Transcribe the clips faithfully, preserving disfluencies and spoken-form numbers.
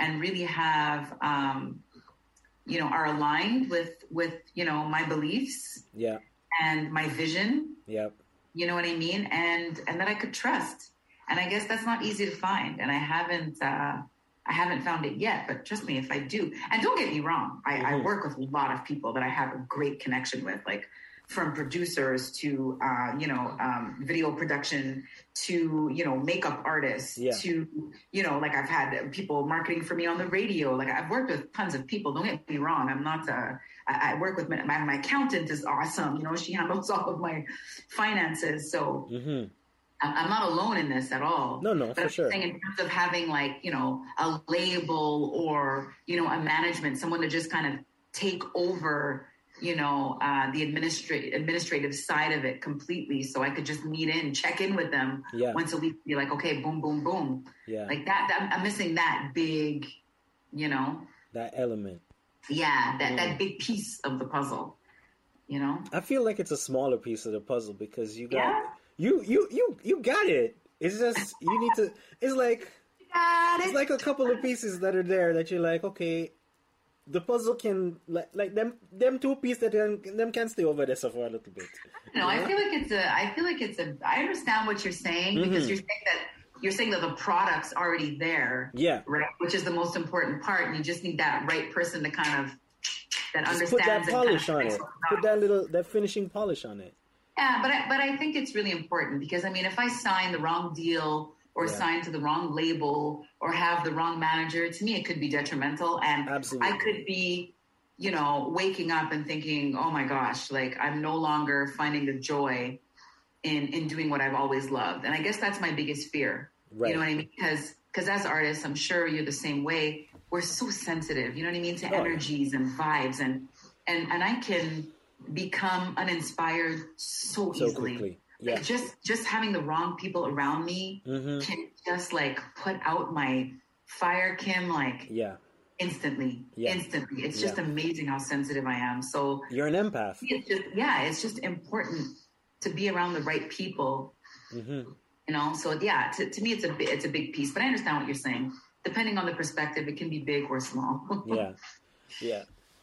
and really have, um, you know, are aligned with, with, you know, my beliefs yeah. and my vision. Yep. You know what I mean? And, and that I could trust. And I guess that's not easy to find. And I haven't, uh, I haven't found it yet, but trust me, if I do, and don't get me wrong, I, mm-hmm. I work with a lot of people that I have a great connection with, like from producers to, uh, you know, um, video production to, you know, makeup artists yeah. to, you know, like I've had people marketing for me on the radio. Like I've worked with tons of people. Don't get me wrong. I'm not, uh, I, I work with my, my accountant is awesome. You know, she handles all of my finances. So mm-hmm. I'm not alone in this at all. No, no, but for I'm sure. saying in terms of having like, you know, a label or, you know, a management, someone to just kind of take over, you know, uh, the administrative administrative side of it completely. So I could just meet in, check in with them yeah. once a week, be like, okay, boom, boom, boom. Yeah. Like that, that I'm missing that big, you know. That element. Yeah, that, mm. that big piece of the puzzle, you know. I feel like it's a smaller piece of the puzzle because you got... Yeah. You you you you got it. It's just you need to. It's like it's like a couple of pieces that are there that you're like, okay, the puzzle can like like them them two pieces that can, them can stay over there for a little bit. No, I feel like it's a. I feel like it's a. I understand what you're saying mm-hmm. because you're saying that you're saying that the product's already there. Yeah. Right. Which is the most important part, and you just need that right person to kind of that just understands. Put that polish kind of on it. Put that little that finishing polish on it. Yeah, but I, but I think it's really important because, I mean, if I sign the wrong deal or yeah. sign to the wrong label or have the wrong manager, to me, it could be detrimental. And Absolutely. I could be, you know, waking up and thinking, oh, my gosh, like I'm no longer finding the joy in, in doing what I've always loved. And I guess that's my biggest fear. Right. You know what I mean? Because because as artists, I'm sure you're the same way. We're so sensitive, you know what I mean, to oh. energies and vibes. And, and, and I can... become uninspired so, so easily. Quickly. Yeah. Like just just having the wrong people around me mm-hmm. can just like put out my fire, Kim, like yeah. instantly. Yeah. Instantly. It's just yeah. amazing how sensitive I am. So you're an empath. It's just yeah, it's just important to be around the right people. Mm-hmm. You know, so yeah, to, to me it's a it's a big piece. But I understand what you're saying. Depending on the perspective, it can be big or small. yeah. Yeah.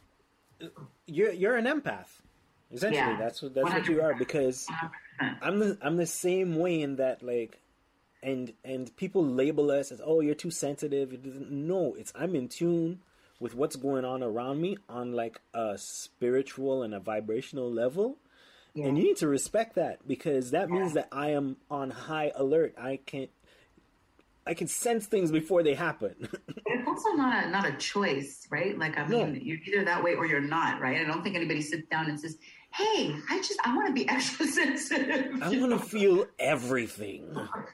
You're you're an empath. Essentially, yeah. that's what that's one hundred percent. What you are because one hundred percent. I'm the I'm the same way in that like, and and people label us as oh you're too sensitive. It doesn't, no, it's I'm in tune with what's going on around me on like a spiritual and a vibrational level, yeah. and you need to respect that because that means yeah. that I am on high alert. I can't. I can sense things before they happen. It's also not a not a choice, right? Like I mean, no. you're either that way or you're not, right? I don't think anybody sits down and says, "Hey, I just I want to be extra sensitive." I want to feel everything.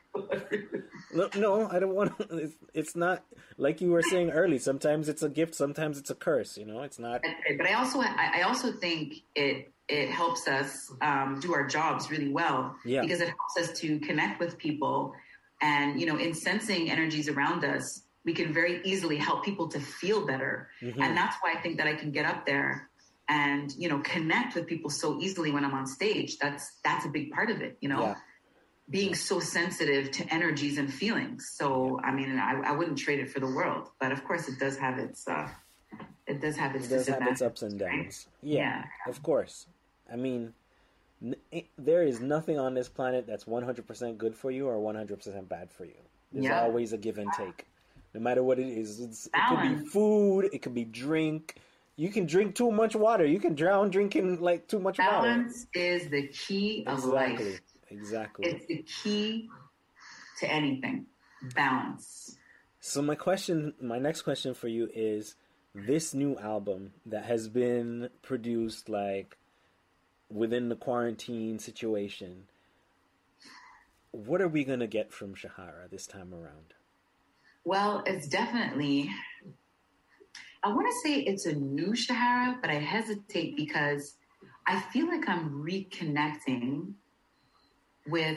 no, no, I don't want to. It's, it's not like you were saying earlier. Sometimes it's a gift, sometimes it's a curse. You know, it's not. But I also I, I also think it it helps us um, do our jobs really well yeah. because it helps us to connect with people. And, you know, in sensing energies around us, we can very easily help people to feel better. Mm-hmm. And that's why I think that I can get up there and, you know, connect with people so easily when I'm on stage. That's that's a big part of it, you know, yeah. being so sensitive to energies and feelings. So, I mean, I, I wouldn't trade it for the world. But of course, it does have its uh, it does have its, it does have its ups and downs. Right? Yeah, yeah, of course. I mean, there is nothing on this planet that's one hundred percent good for you or one hundred percent bad for you. There's yep. always a give and take. No matter what it is. It's, it could be food. It could be drink. You can drink too much water. You can drown drinking like too much Balance water. Balance is the key of exactly. life. Exactly. It's the key to anything. Balance. So my question, my next question for you is this new album that has been produced like within the quarantine situation, what are we going to get from Shahara this time around? Well, it's definitely, I want to say it's a new Shahara, but I hesitate because I feel like I'm reconnecting with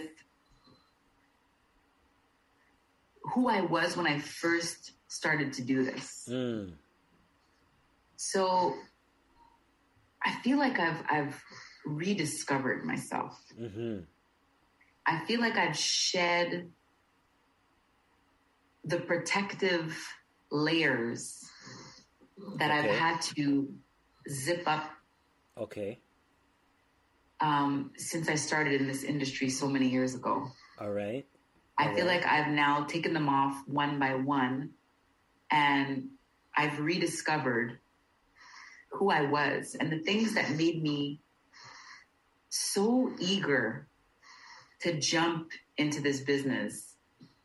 who I was when I first started to do this. Mm. So I feel like I've, I've rediscovered myself. Mm-hmm. I feel like I've shed the protective layers that okay. I've had to zip up. Okay. Um, since I started in this industry so many years ago. All right. I All feel right. like I've now taken them off one by one, and I've rediscovered who I was and the things that made me so eager to jump into this business.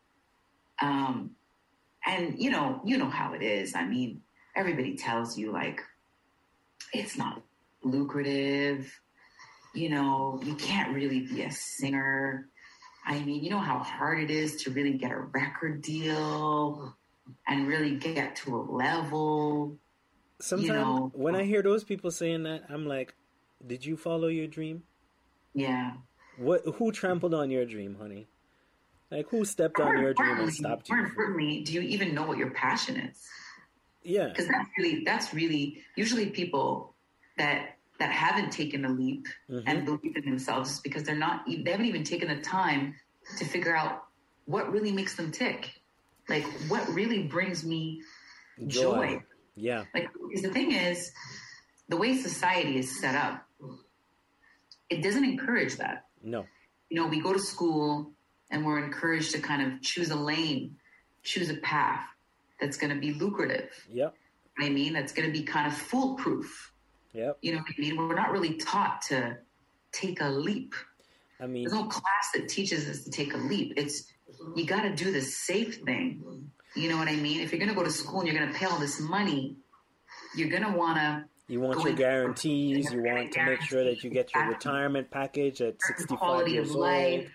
Um, and you know, you know how it is. I mean, everybody tells you like, it's not lucrative. You know, you can't really be a singer. I mean, you know how hard it is to really get a record deal and really get to a level. Sometimes you know, when I hear those people saying that, I'm like, did you follow your dream? Yeah. What? Who trampled on your dream, honey? Like, who stepped on your dream and stopped you? More importantly, do you even know what your passion is? Yeah. Because that's really, that's really, usually people that that haven't taken a leap mm-hmm. and believe in themselves because they're not, they haven't even taken the time to figure out what really makes them tick. Like, what really brings me joy. joy. Yeah. Like, because the thing is, the way society is set up, it doesn't encourage that. No. You know, we go to school and we're encouraged to kind of choose a lane, choose a path that's going to be lucrative. Yep. I mean, that's going to be kind of foolproof. Yep. You know what I mean? We're not really taught to take a leap. I mean, there's no class that teaches us to take a leap. It's, you got to do the safe thing. You know what I mean? If you're going to go to school and you're going to pay all this money, you're going to want to. You want your guarantees. You want to make sure that you get your retirement package at sixty-five years old. Life.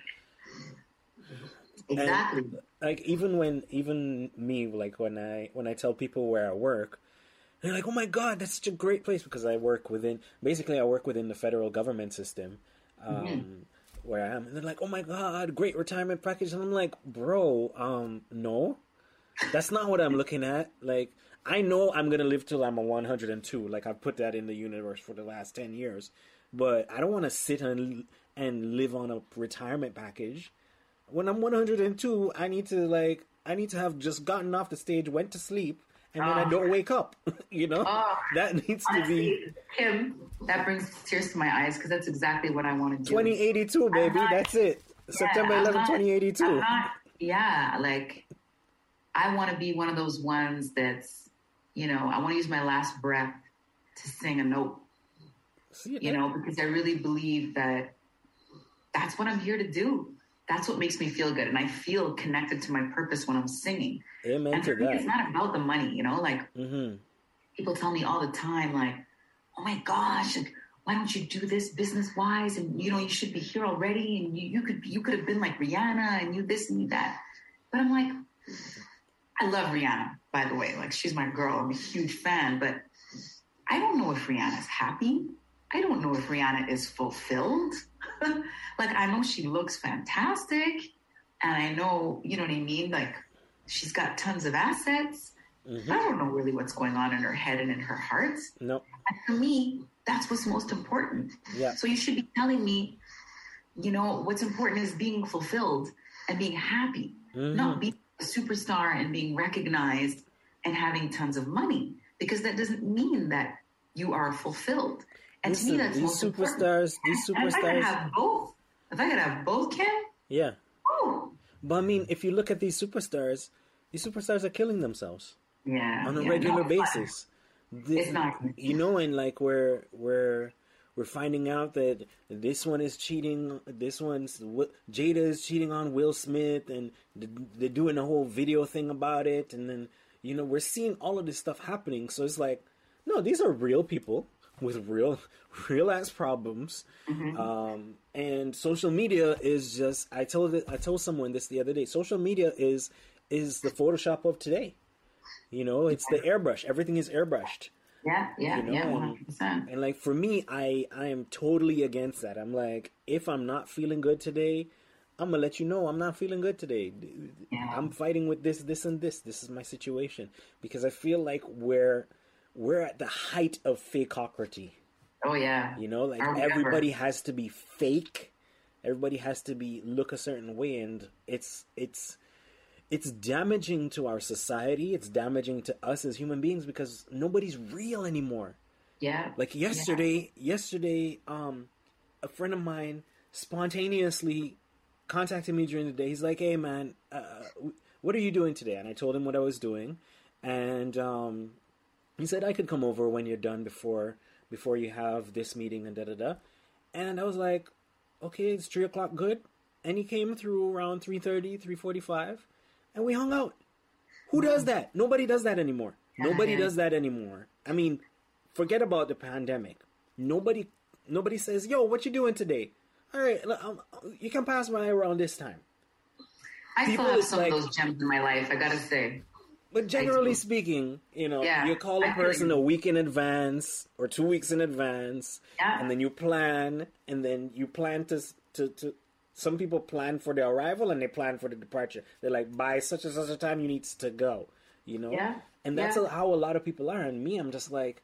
Exactly. And, like, even when, even me, like when I, when I tell people where I work, they're like, oh my God, that's such a great place, because I work within, basically I work within the federal government system, um, mm-hmm. where I am. And they're like, oh my God, great retirement package. And I'm like, bro, um, no, that's not what I'm looking at. Like, I know I'm going to live till I'm a one hundred two. Like, I've put that in the universe for the last ten years, but I don't want to sit and, and live on a retirement package. When I'm one hundred two, I need to like, I need to have just gotten off the stage, went to sleep, and then oh. I don't wake up, you know? Oh. That needs to Honestly, be... Kim, that brings tears to my eyes, because that's exactly what I want to do. twenty eighty-two, baby, not, that's it. Yeah, September eleventh, twenty eighty-two. Not, yeah, like, I want to be one of those ones that's, you know, I want to use my last breath to sing a note. See, you know, because I really believe that that's what I'm here to do. That's what makes me feel good. And I feel connected to my purpose when I'm singing. Amen and to that. It's not about the money, you know, like mm-hmm. people tell me all the time, like, oh my gosh, like, why don't you do this business wise? And, you know, you should be here already. And you, you could, you could have been like Rihanna and you this and you that. But I'm like, I love Rihanna, by the way. Like, she's my girl. I'm a huge fan, but I don't know if Rihanna's happy. I don't know if Rihanna is fulfilled. Like, I know she looks fantastic, and I know, you know what I mean? Like, she's got tons of assets. Mm-hmm. I don't know really what's going on in her head and in her heart. No. And for me, that's what's most important. Yeah. So you should be telling me, you know, what's important is being fulfilled and being happy, mm-hmm. not being a superstar and being recognized and having tons of money, because that doesn't mean that you are fulfilled. And Listen, to me, that's these most superstars, important. these superstars. And if I could have both, if I could have both, Kim. Yeah. Oh. But I mean, if you look at these superstars, these superstars are killing themselves. Yeah. On a yeah, regular no, basis. The, it's not. You know, and like we're we're we're finding out that this one is cheating. This one's Jada is cheating on Will Smith, and they're doing a whole video thing about it. And then, you know, we're seeing all of this stuff happening. So it's like, no, these are real people with real, real ass problems, mm-hmm. um, and social media is just. I told it, I told someone this the other day. Social media is is the Photoshop of today. You know, it's the airbrush. Everything is airbrushed. Yeah, yeah, you know? yeah, one hundred percent. And like for me, I I am totally against that. I'm like, if I'm not feeling good today, I'm gonna let you know I'm not feeling good today. Yeah. I'm fighting with this, this, and this. This is my situation, because I feel like we're. We're at the height of fakeocracy. Oh yeah. You know, like everybody has to be fake. Everybody has to be look a certain way, and it's it's it's damaging to our society. It's damaging to us as human beings because nobody's real anymore. Yeah. Like yesterday, yeah. yesterday, um, a friend of mine spontaneously contacted me during the day. He's like, "Hey, man, uh, what are you doing today?" And I told him what I was doing, and um, he said I could come over when you're done before before you have this meeting and da da da. And I was like, "Okay, it's three o'clock, good." And he came through around three thirty, three forty-five, and we hung out. Who does that? Nobody does that anymore. Nobody does that anymore. I mean, forget about the pandemic. Nobody, nobody says, "Yo, what you doing today? All right, um, you can pass by around this time." I People still have some like, of those gems in my life, I gotta say. But generally speaking, you know, yeah, you call a person a week in advance or two weeks in advance, yeah. and then you plan, and then you plan to, to, to, some people plan for the arrival and they plan for the departure. They're like, by such and such a time you need to go, you know? Yeah. And that's yeah. how a lot of people are. And me, I'm just like,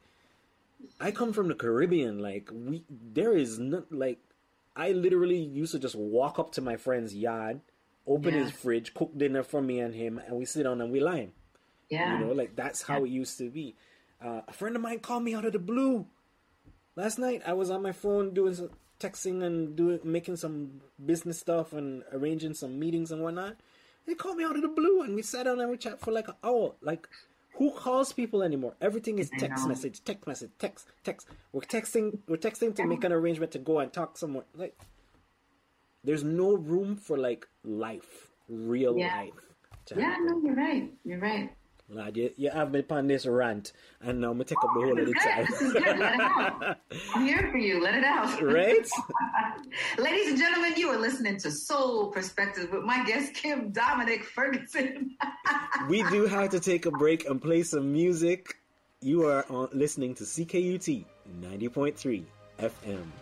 I come from the Caribbean. Like, we, there is not, like, I literally used to just walk up to my friend's yard, open yeah. his fridge, cook dinner for me and him, and we sit down and we line. Yeah. You know, like, that's how yeah. it used to be. Uh, a friend of mine called me out of the blue. Last night, I was on my phone doing some texting and doing, making some business stuff and arranging some meetings and whatnot. They called me out of the blue, and we sat down and we chat for like an hour. Like, who calls people anymore? Everything is text message, text message, text, text. We're texting, we're texting to make an arrangement to go and talk somewhere. Like, there's no room for like life, real yeah. life. Yeah, no, you're right. You're right. Lad, you, you have me upon this rant, and now I'm going to take up the whole of the time. This is good. Let it out. I'm here for you. Let it out. Right? Ladies and gentlemen, you are listening to Soul Perspectives with my guest, Kim Dominic Ferguson. We do have to take a break and play some music. You are on, listening to C K U T ninety point three F M.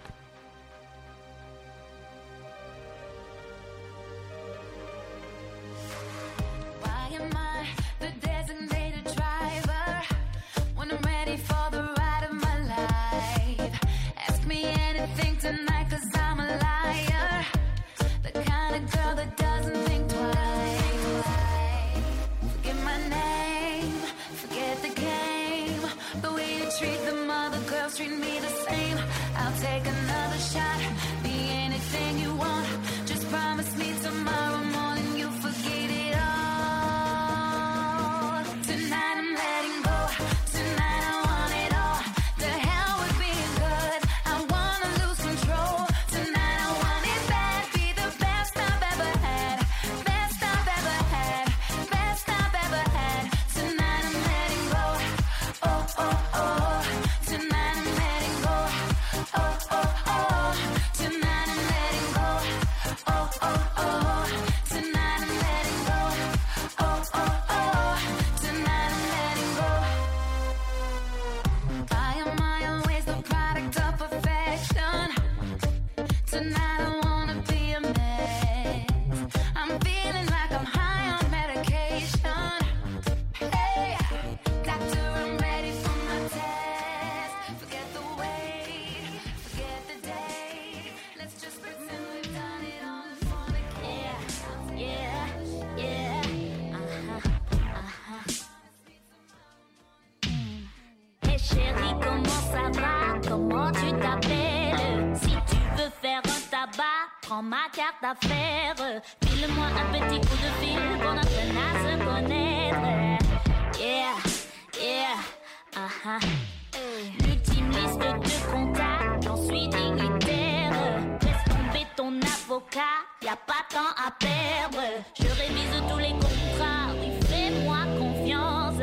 Treat me the same. I'll take another shot. Be anything you want. Just promise me tomorrow morning you'll forget it all. Tonight I'm letting go. Tonight I want it all. The hell with being good. I wanna lose control. Tonight I want it bad. Be the best I've ever had. Best I've ever had. Best I've ever had. Tonight I'm letting go. Oh, oh, oh. Tonight prends ma carte d'affaires. File-moi un petit coup de fil qu'on apprenne à se connaître. Yeah, yeah, uh-huh. L'ultime liste de contacts, j'en suis dignitaire. Laisse tomber ton avocat, y'a pas de temps à perdre. Je révise tous les contrats, oui, fais-moi confiance.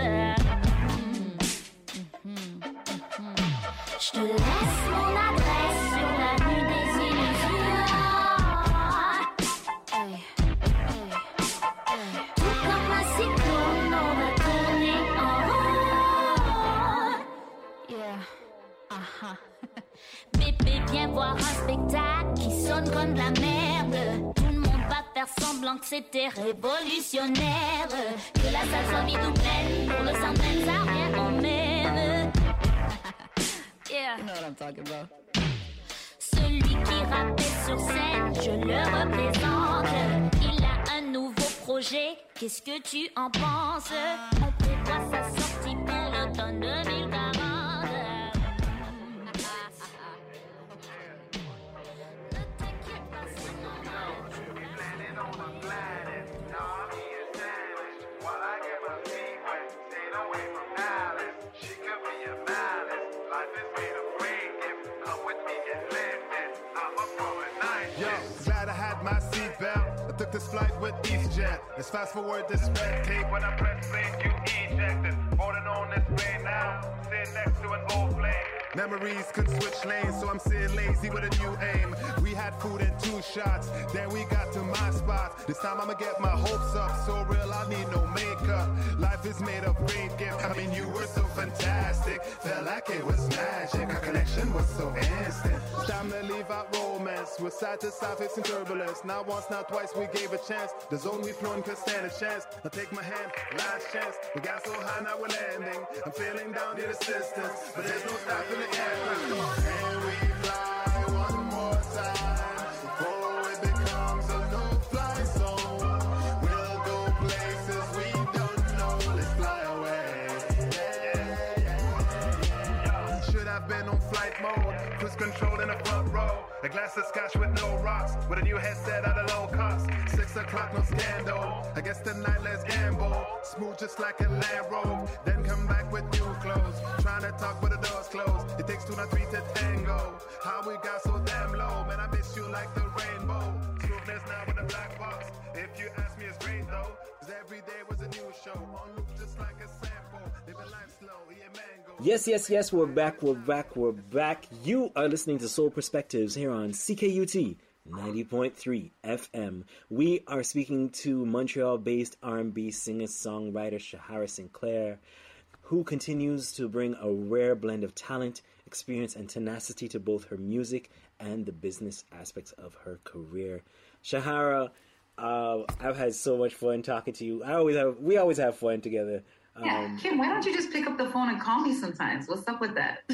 Mm-hmm. Mm-hmm. Je te laisse mon adresse sur la rue des illusions. Bébé, viens voir un spectacle qui sonne comme de la merde. Tout le monde va faire semblant que c'était révolutionnaire. Que la salle soit vide ou pleine, pour le soundman ça revient au même. Yeah. You know what I'm talking about. Celui qui rappelle sur scène, je le représente. Il a un nouveau projet, qu'est-ce que tu en penses? On prévoit sa sortie pour l'automne deux mille quarante. Took this flight with EasyJet. Let's fast forward this red tape. When I press play, you ejected. Holding on this way now. Sitting next to an old flame. Memories can switch lanes, so I'm sitting lazy with a new aim. We had food and two shots, then we got to my spot. This time I'ma get my hopes up, so real I need no makeup. Life is made of great gifts. I mean you were so fantastic, felt like it was magic. Our connection was so instant. Time to leave out romance. We're side to side facing turbulence. Not once, not twice we gave a chance. The zone we flown could stand a chance. Now take my hand, last chance. We got so high now we're landing. I'm feeling down near the distance, but there's no stopping the aircraft. Come on. Can we fly one more time before it becomes a no-fly zone? We'll go places we don't know. Let's fly away. Yeah, yeah, yeah. Should have been on flight mode. Cruise control in the front row. A glass of scotch with no rocks. With a new headset at a low cost. Six o'clock, no scandal. I guess tonight let's gamble. Smooth just like a Land Rover. Then come back with new clothes. Trying to talk with the doors closed. It takes two, not three to tango. How we got so damn low. Man, I miss you like the rainbow. Smoothness now in the black box. If you ask me, it's great though. Cause every day was a new show. On loop just like a sample. Living life slow, yeah, mango. Yes, yes, yes, we're back, we're back, we're back. You are listening to Soul Perspectives here on C K U T ninety point three F M. We are speaking to Montreal-based R and B singer-songwriter Shahara Sinclair, who continues to bring a rare blend of talent, experience, and tenacity to both her music and the business aspects of her career. Shahara, uh, I've had so much fun talking to you. I always have. We always have fun together. Yeah, um, Kim, why don't you just pick up the phone and call me sometimes? What's up with that?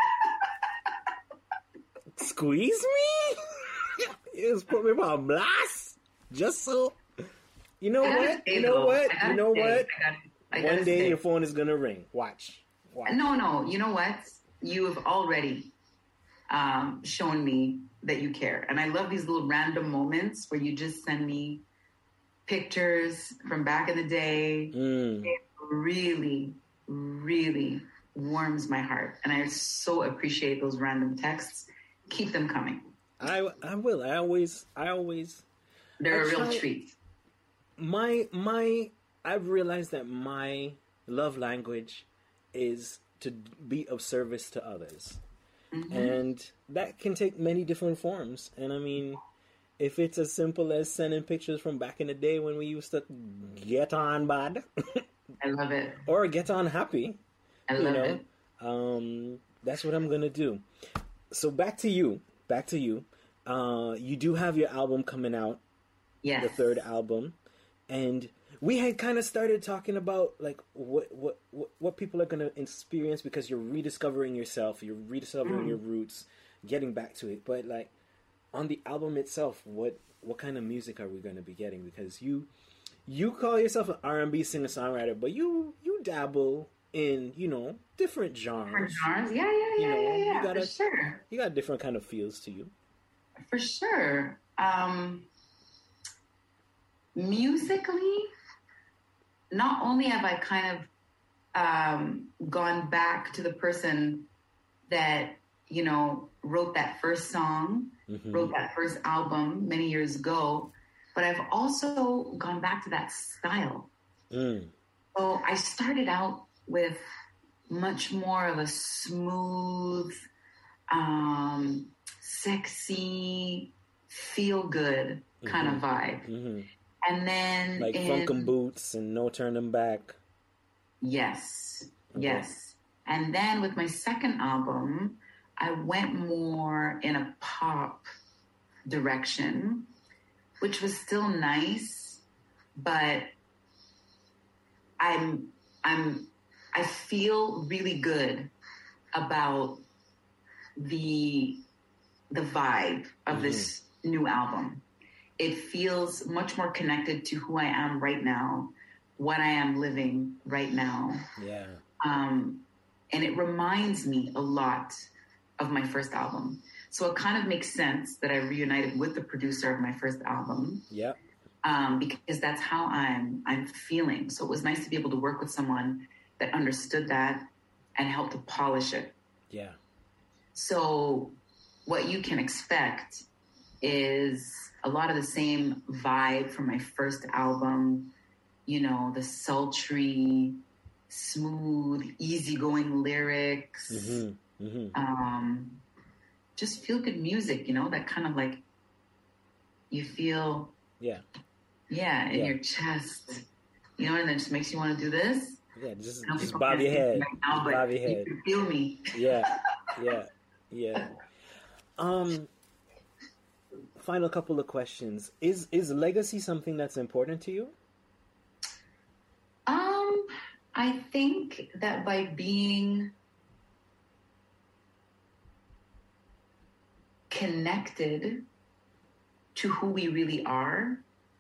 Squeeze me? You just put me on blast? Just so? You know what? You know what? You know what? One day your phone is going to ring. Watch. Watch. No, no. You know what? You have already um, shown me that you care. And I love these little random moments where you just send me pictures from back in the day. Mm. It really, really warms my heart. And I so appreciate those random texts. Keep them coming. I, I will. I always, I always. They're I a real try, treat. My, my, I've realized that my love language is to be of service to others. Mm-hmm. And that can take many different forms. And I mean, if it's as simple as sending pictures from back in the day when we used to get on bad. I love it. Or get on happy. I love you know? it. Um, that's what I'm going to do. So back to you. Back to you. Uh, you do have your album coming out. Yes. The third album. And we had kind of started talking about like what what what, what people are going to experience because you're rediscovering yourself, you're rediscovering mm. your roots, getting back to it. But like on the album itself, what what kind of music are we going to be getting? Because you you call yourself an R and B singer-songwriter, but you you dabble in, you know, different genres. Different genres? Yeah, yeah, yeah, you know, yeah, yeah, you got a, for sure. You got different kind of feels to you. For sure. Um, musically, not only have I kind of um, gone back to the person that, you know, wrote that first song, mm-hmm. wrote that first album many years ago, but I've also gone back to that style. Mm. So I started out with much more of a smooth, um, sexy, feel-good kind mm-hmm. of vibe. Mm-hmm. And then... Like in, Funkin' Boots and No Turning Back. Yes, okay. yes. And then with my second album, I went more in a pop direction, which was still nice, but I'm... I'm I feel really good about the the vibe of mm-hmm. this new album. it feels much more connected to who I am right now, what I am living right now. Yeah. Um, and it reminds me a lot of my first album. So it kind of makes sense that I reunited with the producer of my first album. Yeah. Um, because that's how I'm I'm feeling. So it was nice to be able to work with someone that understood that and helped to polish it. Yeah. So what you can expect is a lot of the same vibe from my first album, you know, the sultry, smooth, easygoing lyrics, mm-hmm. Mm-hmm. Um, just feel good music, you know, that kind of like you feel, yeah, yeah, in yeah. your chest, you know, and then it just makes you want to do this. Yeah, just, just bob your head, right now, bob your head. You can feel me. Yeah, yeah, yeah. Um, final couple of questions. Is is legacy something that's important to you? Um, I think that by being connected to who we really are,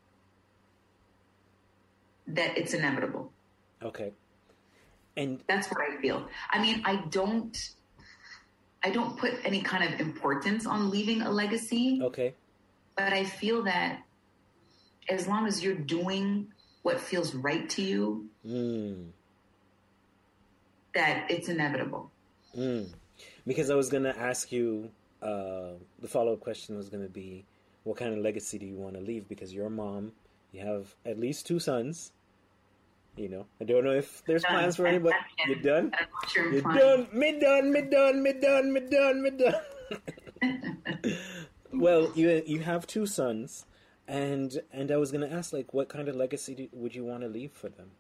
that it's inevitable. Okay. And that's what I feel. I mean, I don't, I don't put any kind of importance on leaving a legacy. Okay. But I feel that as long as you're doing what feels right to you, mm. that it's inevitable. Mm. Because I was going to ask you, uh, the follow-up question was going to be, what kind of legacy do you want to leave? Because you're a mom, you have at least two sons. You know, I don't know if there's plans for anybody. You're done? You're done. Me done, me done, me done, me done, me done. Well, you you have two sons, and and I was going to ask, like, what kind of legacy do, would you want to leave for them?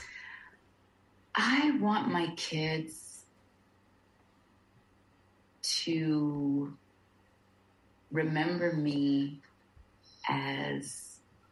I want my kids to remember me as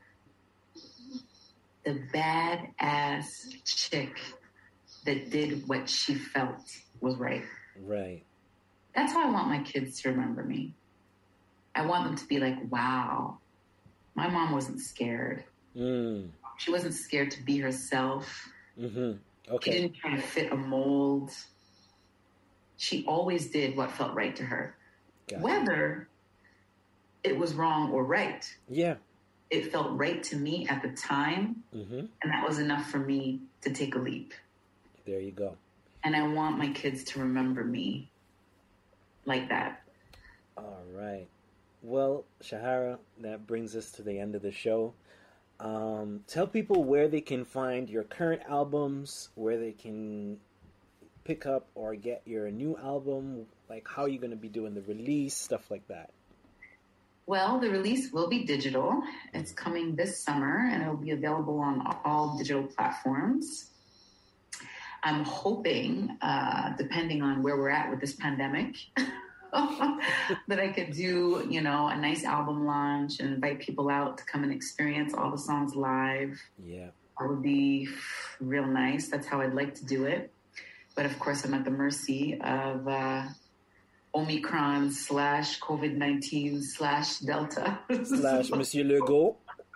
the badass chick that did what she felt was right. Right. That's how I want my kids to remember me. I want them to be like, wow, my mom wasn't scared. Mm. She wasn't scared to be herself. Mm-hmm. Okay. She didn't try to fit a mold. She always did what felt right to her. Got Whether it. it was wrong or right. Yeah. It felt right to me at the time, mm-hmm. and that was enough for me to take a leap. There you go. And I want my kids to remember me like that. All right. Well, Shahara, that brings us to the end of the show. Um, tell people where they can find your current albums, where they can pick up or get your new album, like how you're going to be doing the release, stuff like that. Well, the release will be digital. It's coming this summer, and it'll be available on all digital platforms. I'm hoping, uh, depending on where we're at with this pandemic, that I could do, you know, a nice album launch and invite people out to come and experience all the songs live. Yeah. That would be real nice. That's how I'd like to do it. But of course, I'm at the mercy of... Uh, Omicron slash COVID nineteen slash Delta slash Monsieur Legault.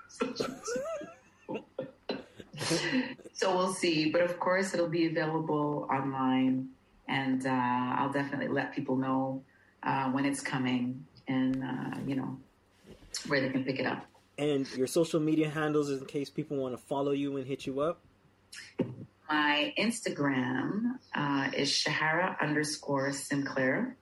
So we'll see. But of course, it'll be available online. And uh, I'll definitely let people know uh, when it's coming and, uh, you know, where they can pick it up. And your social media handles in case people want to follow you and hit you up? My Instagram uh, is Shahara underscore Sinclair.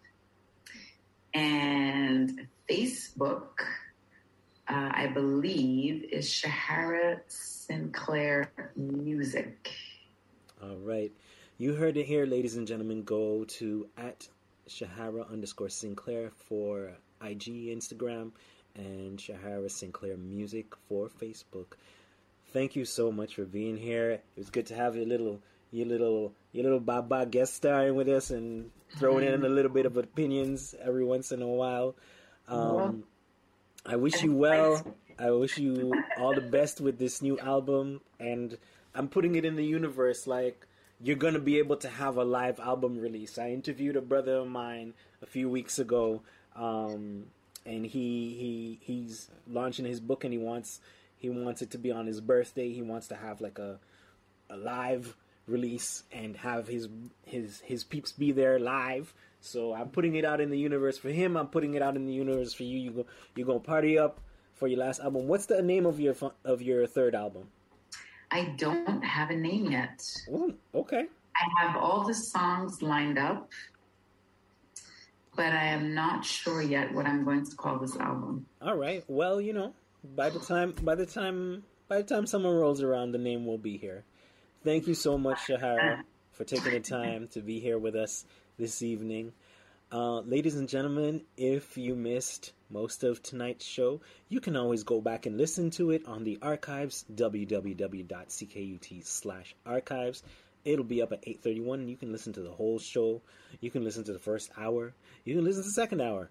And Facebook, uh, I believe, is Shahara Sinclair Music. All right. You heard it here, ladies and gentlemen. Go to at Shahara underscore Sinclair for I G, Instagram, and Shahara Sinclair Music for Facebook. Thank you so much for being here. It was good to have your little, your little, your little Baba guest starring with us and throwing in a little bit of opinions every once in a while. Um, I wish you well. I wish you all the best with this new album. And I'm putting it in the universe like you're going to be able to have a live album release. I interviewed a brother of mine a few weeks ago. Um, and he he he's launching his book, and he wants he wants it to be on his birthday. He wants to have like a a live release and have his his his peeps be there live. So I'm putting it out in the universe for him. I'm putting it out in the universe for you. You go you gonna party up for your last album. What's the name of your of your third album? I don't have a name yet. Ooh, okay. I have all the songs lined up, but I am not sure yet what I'm going to call this album. All right. Well, you know, by the time by the time by the time summer rolls around, the name will be here. Thank you so much, Shahara, for taking the time to be here with us this evening. Uh, ladies and gentlemen, if you missed most of tonight's show, you can always go back and listen to it on the archives, www.ckut slash archives. It'll be up at eight thirty-one, and you can listen to the whole show. You can listen to the first hour. You can listen to the second hour.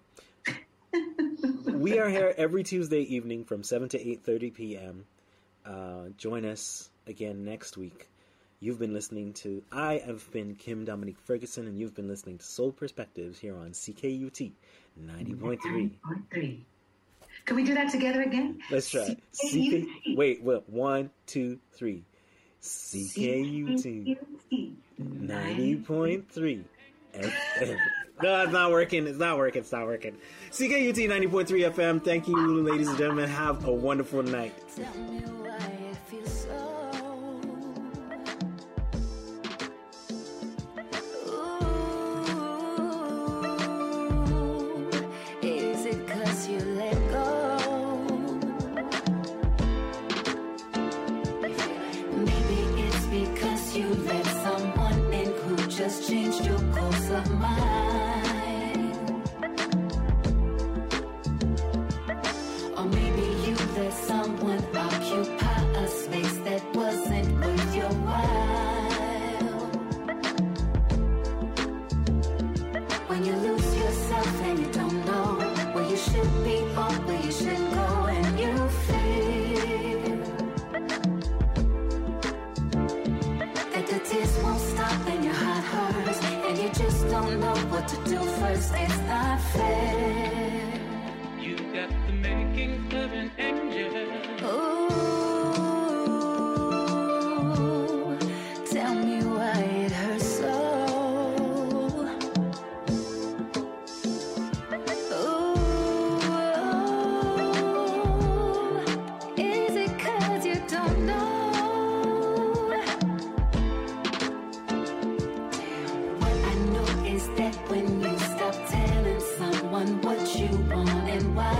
We are here every Tuesday evening from seven to eight thirty p.m. Uh, join us again next week. You've been listening to, I have been Kim Dominique Ferguson, and you've been listening to Soul Perspectives here on C K U T ninety point three. Can we do that together again? Let's try. C K, wait, wait, one, two, three. C K U T ninety point three F M. No, it's not working. It's not working. It's not working. C K U T ninety point three F M. Thank you, ladies and gentlemen. Have a wonderful night. Tell me why it feels so. Ooh, is it 'cause you let go? Maybe it's because you let someone in who just changed your course of mind. Or maybe you let someone occupy a space that wasn't worth your while. When you lose yourself and you don't know where you should be or where you should go, and you feel that the tears won't stop and your heart hurts, and you just don't know what to do first. It's not fair. You got the makings of an angel. Ooh, tell me why it hurts so. Ooh, is it 'cause you don't know? What I know is that when you stop telling someone what you want and why,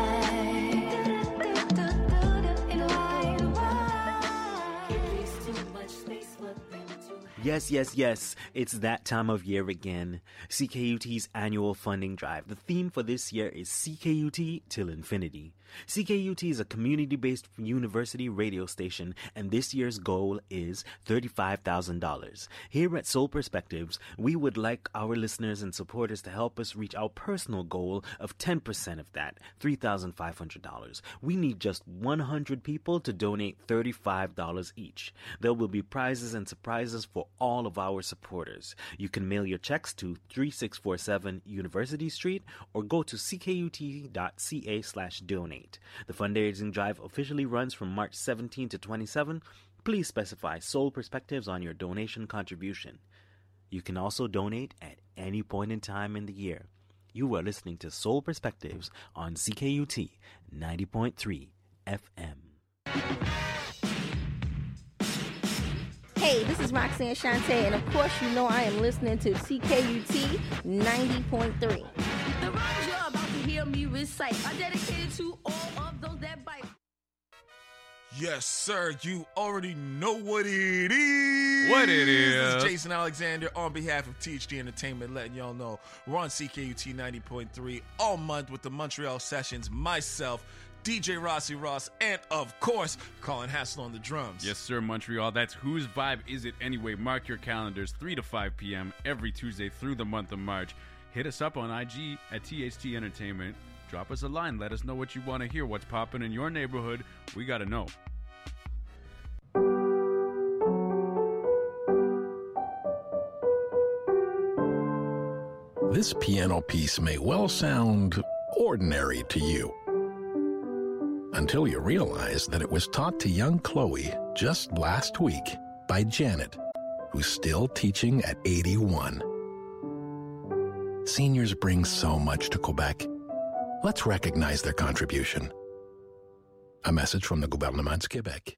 it leaves too much space for them to. Yes, yes, yes. It's that time of year again. C K U T's annual funding drive. The theme for this year is C K U T till infinity. C K U T is a community-based university radio station, and this year's goal is thirty-five thousand dollars. Here at Soul Perspectives, we would like our listeners and supporters to help us reach our personal goal of ten percent of that, three thousand five hundred dollars. We need just one hundred people to donate thirty-five dollars each. There will be prizes and surprises for all of our supporters. You can mail your checks to three six four seven University Street or go to ckut.ca slash donate. The fundraising drive officially runs from March seventeenth to twenty-seventh. Please specify Soul Perspectives on your donation contribution. You can also donate at any point in time in the year. You are listening to Soul Perspectives on C K U T ninety point three F M. Hey, this is Roxanne Shante, and of course you know I am listening to C K U T ninety point three. The rhymes you're about to hear me recite are dedicated to all of those that bite. Yes, sir. You already know what it is. What it is. This is Jason Alexander on behalf of T H D Entertainment, letting y'all know we're on C K U T ninety point three all month with the Montreal Sessions, myself, D J Rossi Ross, and of course, Colin Hassel on the drums. Yes, sir, Montreal. That's Whose Vibe Is It Anyway? Mark your calendars, three to five p.m. every Tuesday through the month of March. Hit us up on I G at T H T Entertainment. Drop us a line. Let us know what you want to hear. What's popping in your neighborhood? We got to know. This piano piece may well sound ordinary to you. Until you realize that it was taught to young Chloe just last week by Janet, who's still teaching at eighty-one. Seniors bring so much to Quebec. Let's recognize their contribution. A message from the Gouvernement du Québec.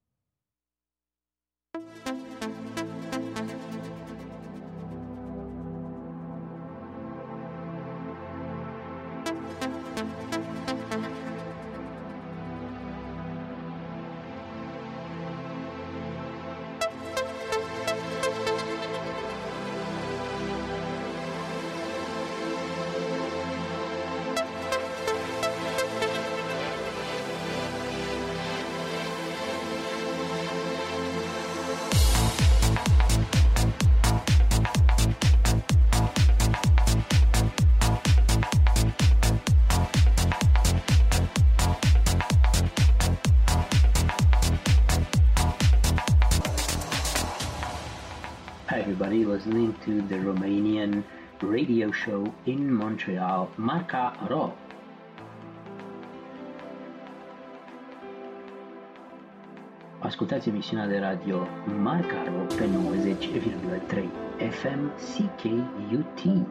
Listening to the Romanian radio show in Montreal, Marca Ro. Ascultați emisiunea de radio Marca Ro pe nouăzeci virgulă trei F M C K U T.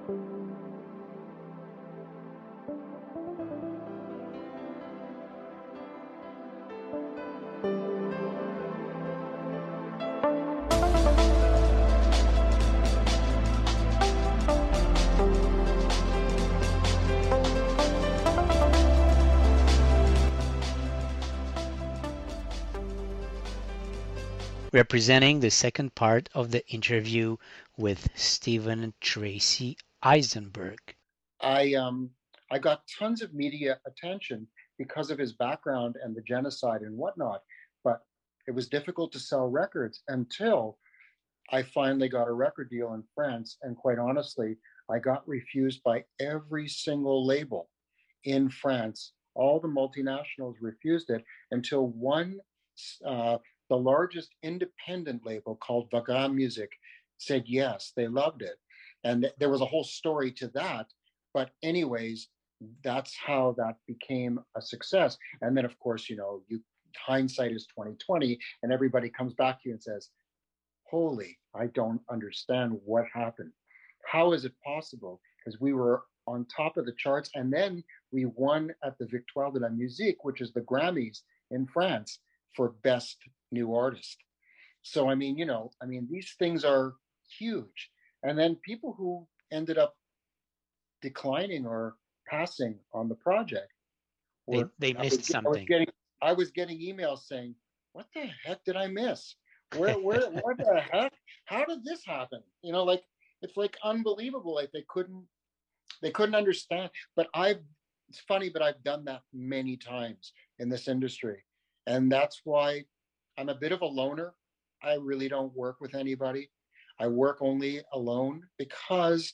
Representing the second part of the interview with Stephen Tracy Eisenberg. I um I got tons of media attention because of his background and the genocide and whatnot, but it was difficult to sell records until I finally got a record deal in France. And quite honestly, I got refused by every single label in France. All the multinationals refused it until one uh, the largest independent label called Vagrant Music said yes, they loved it. And th- there was a whole story to that. But anyways, that's how that became a success. And then, of course, you know, you hindsight is twenty twenty, and everybody comes back to you and says, holy, I don't understand what happened. How is it possible? Because we were on top of the charts, and then we won at the Victoire de la Musique, which is the Grammys in France, for Best New Artist. So, I mean, you know, I mean, these things are huge. And then people who ended up declining or passing on the project, were, they, they missed was, something. I was, getting, I was getting emails saying, what the heck did I miss? Where, where, what the heck? How did this happen? You know, like, it's like unbelievable. Like they couldn't, they couldn't understand. But I've, it's funny, but I've done that many times in this industry. And that's why I'm a bit of a loner. I really don't work with anybody. I work only alone because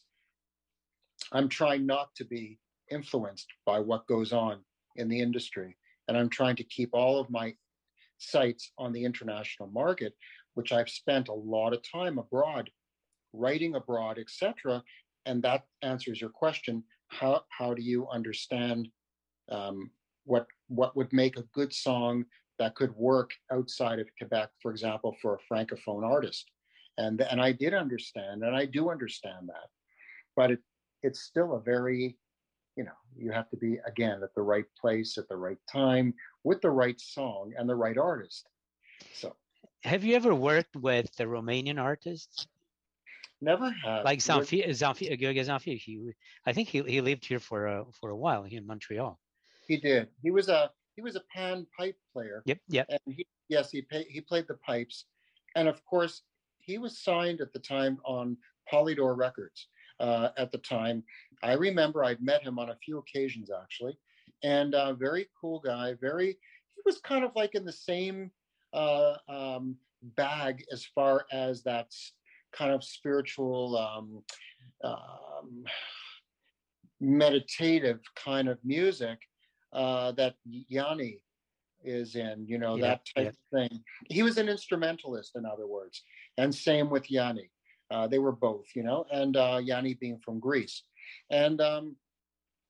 I'm trying not to be influenced by what goes on in the industry. And I'm trying to keep all of my sites on the international market, which I've spent a lot of time abroad, writing abroad, et cetera. And that answers your question. How how do you understand um, what what would make a good song that could work outside of Quebec, for example, for a Francophone artist? And and I did understand, and I do understand that. But it it's still a very, you know, you have to be, again, at the right place at the right time with the right song and the right artist. So, have you ever worked with the Romanian artists? Never have. Like Zamfir, Zamfir, Gheorghe Zamfir. He, I think he, he lived here for a for a while here in Montreal. He did. He was a he was a pan pipe player. Yep. Yep. And he, yes, he pay, he played the pipes, and of course he was signed at the time on Polydor Records. Uh, at the time, I remember I'd met him on a few occasions actually, and uh, very cool guy. Very, he was kind of like in the same uh, um, bag as far as that kind of spiritual, um, um, meditative kind of music uh, that Yanni is in. You know, yeah, that type yeah. of thing. He was an instrumentalist, in other words, and same with Yanni. Uh, they were both, you know, and uh, Yanni being from Greece. And um,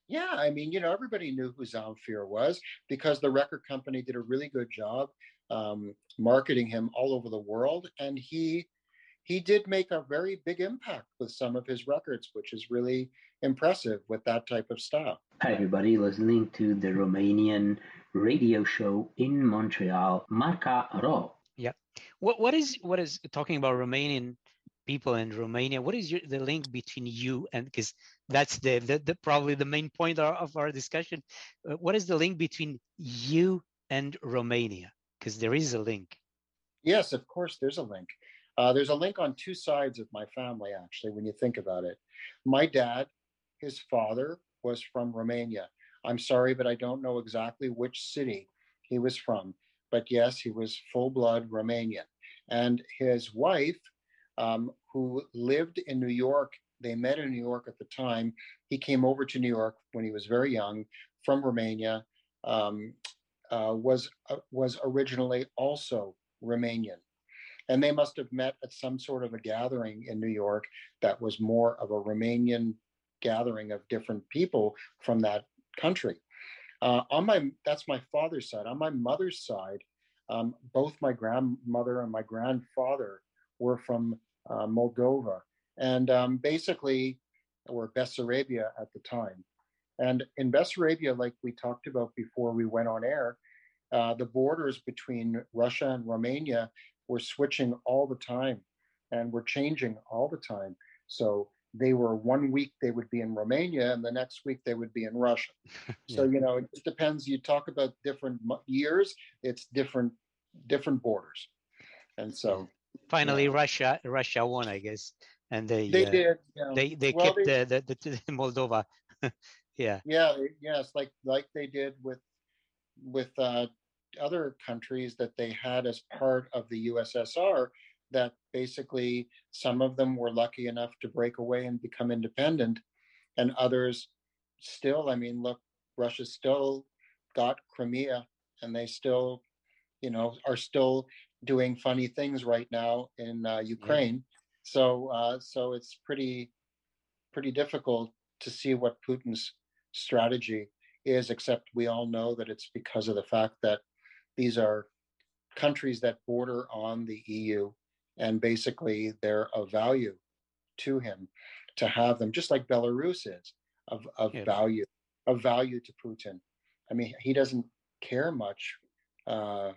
Yeah, I mean, you know, everybody knew who Zamfir was because the record company did a really good job um, marketing him all over the world, and he he did make a very big impact with some of his records, which is really impressive with that type of style. Hi, everybody, listening to the Romanian radio show in Montreal, Marca Ro. Yeah. What what is what is talking about Romanian people in Romania? What is your, the link between you and, because that's the, the, the probably the main point of, of our discussion. Uh, what is the link between you and Romania? Because there is a link. Yes, of course, there's a link. Uh, there's a link on two sides of my family, actually, when you think about it. My dad, his father was from Romania. I'm sorry, but I don't know exactly which city he was from. But yes, he was full-blood Romanian. And his wife, um, who lived in New York, they met in New York at the time. He came over to New York when he was very young from Romania, um, uh, was, uh, was originally also Romanian. And they must have met at some sort of a gathering in New York that was more of a Romanian gathering of different people from that country. Uh, on my, that's my father's side. On my mother's side, um, both my grandmother and my grandfather were from uh, Moldova, and um, basically were Bessarabia at the time. And in Bessarabia, like we talked about before we went on air, uh, the borders between Russia and Romania were switching all the time and were changing all the time. So they were one week they would be in Romania and the next week they would be in Russia. Yeah. So, you know, it depends. You talk about different years, it's different, different borders. And so finally, you know, Russia, Russia won, I guess. And they, they uh, did, you know, they, they well, kept they, the, the, the Moldova. Yeah. Yeah. Yes. Like, like they did with, with, uh, other countries that they had as part of the U S S R, that basically some of them were lucky enough to break away and become independent, and others still, I mean, look, Russia still got Crimea, and they still, you know, are still doing funny things right now in uh, Ukraine. Yeah. So, uh, so it's pretty, pretty difficult to see what Putin's strategy is, except we all know that it's because of the fact that these are countries that border on the E U, and basically they're of value to him to have them, just like Belarus is of, of yeah. value, of value to Putin. I mean, he doesn't care much uh,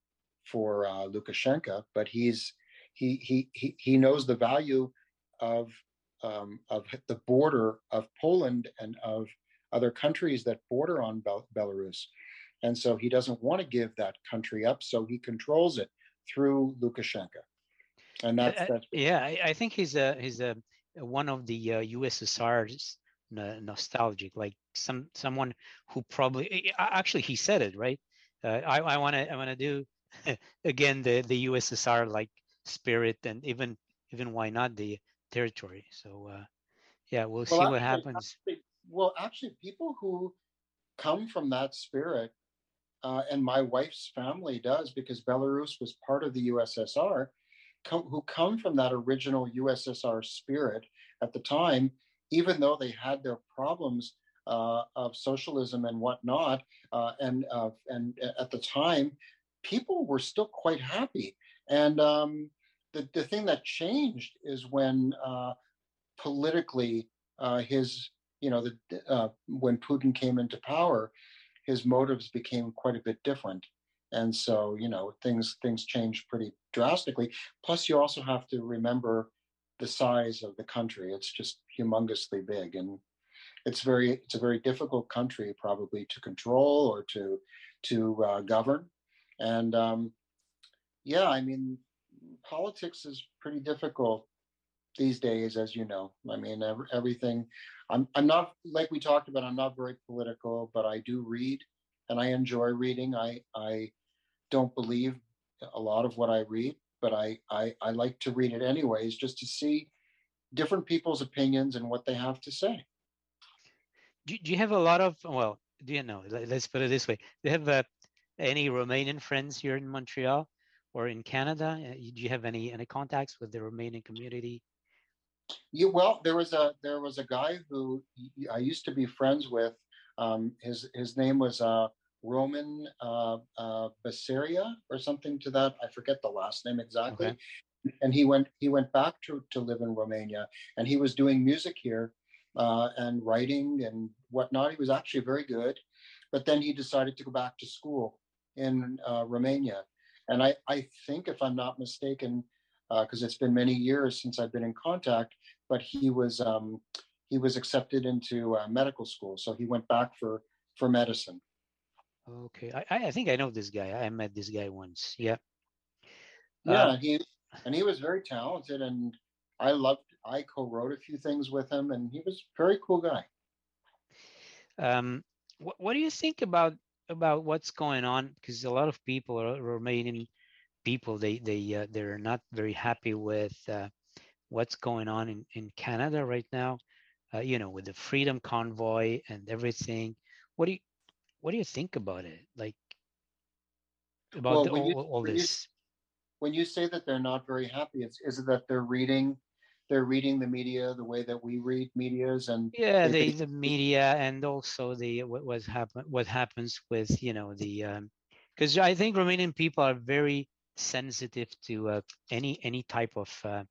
for uh, Lukashenko, but he's he he he he knows the value of um, of the border of Poland and of other countries that border on Bel- Belarus. And so he doesn't want to give that country up, so he controls it through Lukashenko. And that's, uh, that's yeah, I, I think he's a he's a one of the uh, U S S R's n- nostalgic, like some someone who probably actually he said it right. Uh, I I want to I want to do again the the U S S R like spirit, and even even why not the territory. So uh, yeah, we'll, well see actually, what happens. Actually, well, actually, people who come from that spirit. Uh, and my wife's family does, because Belarus was part of the U S S R, come, who come from that original U S S R spirit at the time, even though they had their problems uh, of socialism and whatnot, uh, and uh, and at the time, people were still quite happy. And um, the the thing that changed is when uh, politically uh, his you know the uh, when Putin came into power, his motives became quite a bit different. And so, you know, things things changed pretty drastically. Plus, you also have to remember the size of the country. It's just humongously big. And it's very it's a very difficult country probably to control or to to uh, govern. And um, yeah, I mean, politics is pretty difficult these days, as you know. I mean, every, everything. I'm I'm not, like we talked about, I'm not very political, but I do read, and I enjoy reading. I I don't believe a lot of what I read, but I I, I like to read it anyways, just to see different people's opinions and what they have to say. Do, do you have a lot of, well, do you know, let's put it this way. Do you have uh, any Romanian friends here in Montreal or in Canada? Do you have any any contacts with the Romanian community? Yeah, well, there was a there was a guy who I used to be friends with Um, his his name was uh, Roman uh, uh, Basaria or something to that. I forget the last name exactly. Okay. And he went he went back to, to live in Romania, and he was doing music here uh, and writing and whatnot. He was actually very good, but then he decided to go back to school in uh, Romania. And I, I think, if I'm not mistaken, because uh, it's been many years since I've been in contact, but he was um, he was accepted into uh, medical school, so he went back for for medicine. Okay, I, I think I know this guy. I met this guy once. Yeah. Yeah, Um, he and he was very talented, and I loved. I co-wrote a few things with him, and he was a very cool guy. Um, what, what do you think about about what's going on? Because a lot of people are Romanian people. They they uh, they're not very happy with uh, what's going on in, in Canada right now. Uh, you know, with the Freedom Convoy and everything. What do you what do you think about it? Like about Well, the, when you, all, all when this? You, when you say that they're not very happy, it's is it that they're reading, they're reading the media the way that we read medias, and Yeah, they the the media, and also the what was happen what happens with you know the um because I think Romanian people are very sensitive to uh, any any type of uh,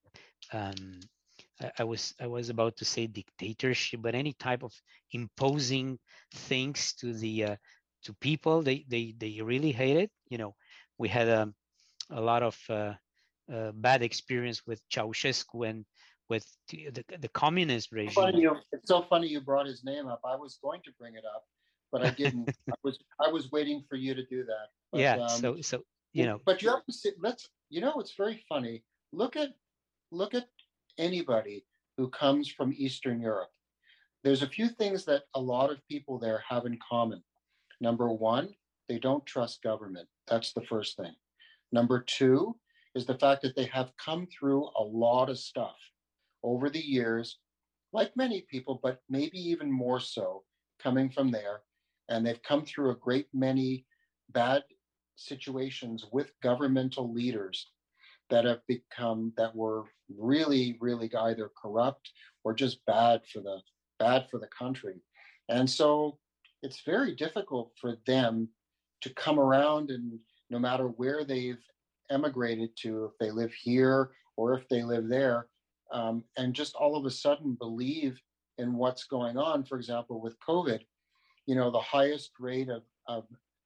um I, I was I was about to say dictatorship, but any type of imposing things to the uh, to people, they they they really hate it. You know, we had um, a lot of uh, uh, bad experience with Ceausescu and with the, the, the communist regime. Funny you, it's so funny you brought his name up. I was going to bring it up, but I didn't. I was I was waiting for you to do that. But, yeah. Um, so so you know. But you have to see. Let's. You know, it's very funny. Look at look at anybody who comes from Eastern Europe. There's a few things that a lot of people there have in common. Number one, they don't trust government. That's the first thing. Number two is the fact that they have come through a lot of stuff over the years, like many people, but maybe even more so coming from there. And they've come through a great many bad situations with governmental leaders that have become, that were really, really either corrupt or just bad for the, bad for the country. And so it's very difficult for them to come around, and no matter where they've emigrated to, if they live here or if they live there, um, and just all of a sudden believe in what's going on. For example, with COVID, you know, the highest rate of, of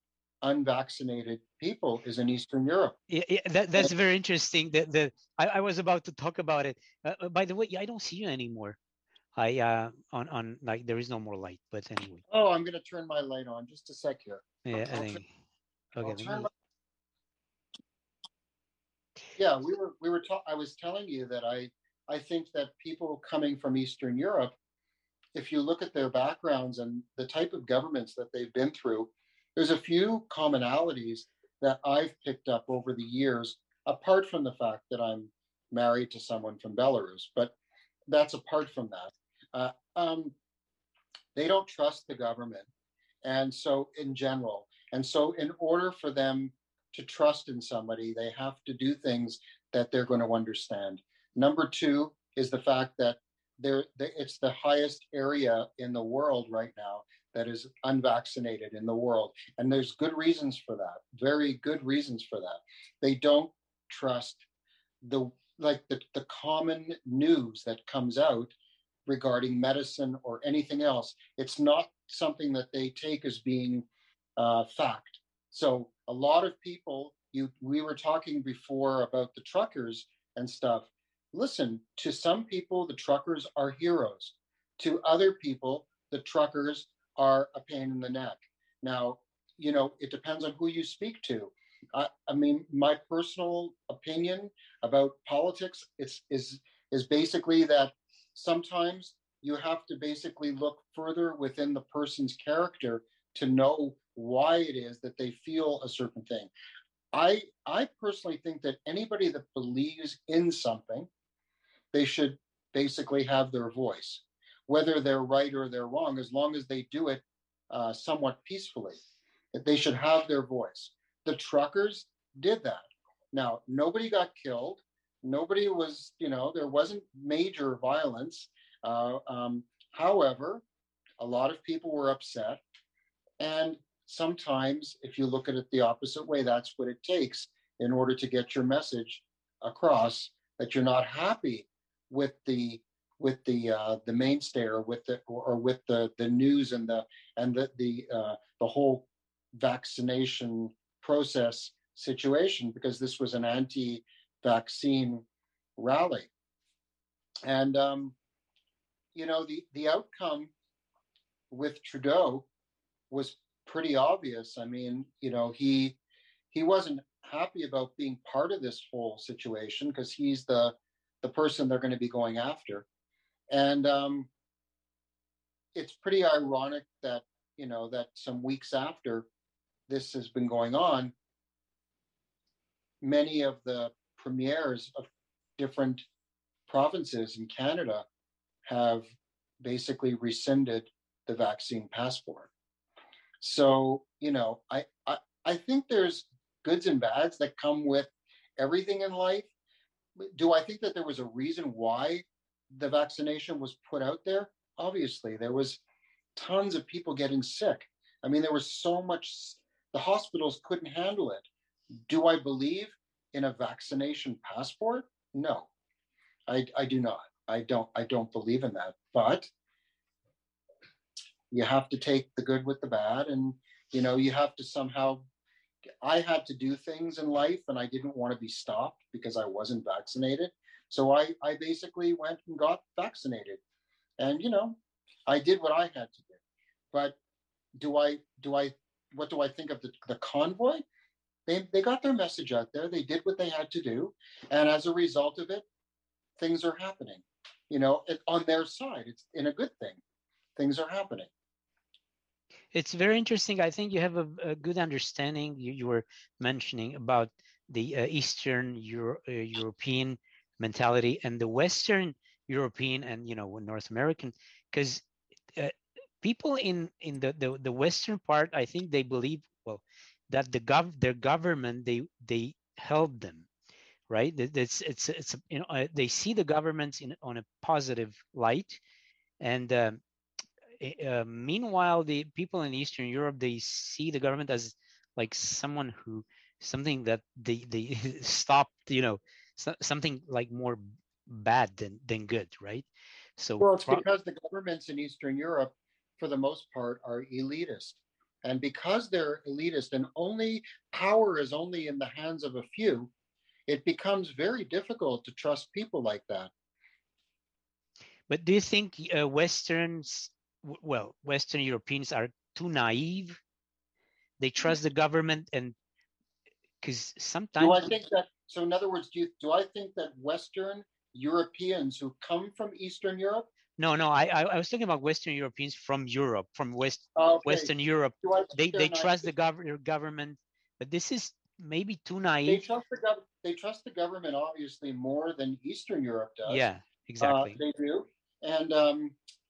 unvaccinated people is in Eastern Europe. Yeah, yeah that, that's very interesting. The, the, I, I was about to talk about it. Uh, by the way, I don't see you anymore. I uh on on like there is no more light, but anyway. Oh, I'm gonna turn my light on just a sec here. Yeah, I'll I think. Turn, Okay. turn my... Yeah, we were we were ta- I was telling you that I I think that people coming from Eastern Europe, if you look at their backgrounds and the type of governments that they've been through, there's a few commonalities that I've picked up over the years, apart from the fact that I'm married to someone from Belarus, but that's apart from that. Uh, um, they don't trust the government. And so in general, and so in order for them to trust in somebody, they have to do things that they're going to understand. Number two is the fact that they're, they, it's the highest area in the world right now that is unvaccinated in the world. And there's good reasons for that, very good reasons for that. They don't trust the, like the, the common news that comes out regarding medicine or anything else. It's not something that they take as being uh, fact. So a lot of people, you we were talking before about the truckers and stuff. Listen, to some people, the truckers are heroes. To other people, the truckers are a pain in the neck. Now, you know, it depends on who you speak to. I, I mean, my personal opinion about politics is, is, is basically that sometimes you have to basically look further within the person's character to know why it is that they feel a certain thing. I I personally think that anybody that believes in something, they should basically have their voice, whether they're right or they're wrong, as long as they do it uh, somewhat peacefully. That they should have their voice. The truckers did that. Now, nobody got killed. Nobody was, you know, there wasn't major violence. Uh, um, however, a lot of people were upset. And sometimes, if you look at it the opposite way, that's what it takes in order to get your message across, that you're not happy with the with the uh, the mainstay or with the or with the the news and the and the the uh, the whole vaccination process situation, because this was an anti-vaccine rally. And um, you know, the the outcome with Trudeau was pretty obvious. I mean, you know, he he wasn't happy about being part of this whole situation because he's the the person they're going to be going after. And um, it's pretty ironic that, you know, that some weeks after this has been going on, many of the premiers of different provinces in Canada have basically rescinded the vaccine passport. So, you know, I, I, I think there's goods and bads that come with everything in life. Do I think that there was a reason why the vaccination was put out there? Obviously, there was tons of people getting sick. I mean, there was so much, the hospitals couldn't handle it. Do I believe in a vaccination passport? No, I, I do not. I don't, I don't believe in that. But you have to take the good with the bad, and, you know, you have to somehow, I had to do things in life and I didn't want to be stopped because I wasn't vaccinated. So I, I basically went and got vaccinated, and, you know, I did what I had to do. But do I, do I, what do I think of the, the convoy? They, they got their message out there. They did what they had to do. And as a result of it, things are happening, you know, it, on their side. It's in a good thing. Things are happening. It's very interesting. I think you have a, a good understanding. You, you were mentioning about the uh, Eastern Euro, uh, European mentality and the Western European and, you know, North American, because uh, people in in the, the the Western part, I think they believe, well, that the gov their government they they held them, right? It's it's it's you know uh, they see the governments in on a positive light, and um, uh, meanwhile the people in Eastern Europe, they see the government as like someone who something that they they stopped, you know, so, something like more bad than than good, right? So well, it's because the governments in Eastern Europe, for the most part, are elitist. And because they're elitist and only power is only in the hands of a few, it becomes very difficult to trust people like that. But do you think uh, Westerns, well, Western Europeans are too naive? They trust the government, and because sometimes. Do I think that? So, in other words, do you, do I think that Western Europeans who come from Eastern Europe? No, no, I I was talking about Western Europeans from Europe, from West okay. Western Europe. They they trust the gov- government, but this is maybe too naive. They trust the gov- They trust the government obviously more than Eastern Europe does. Yeah, exactly. Uh, they do, and um.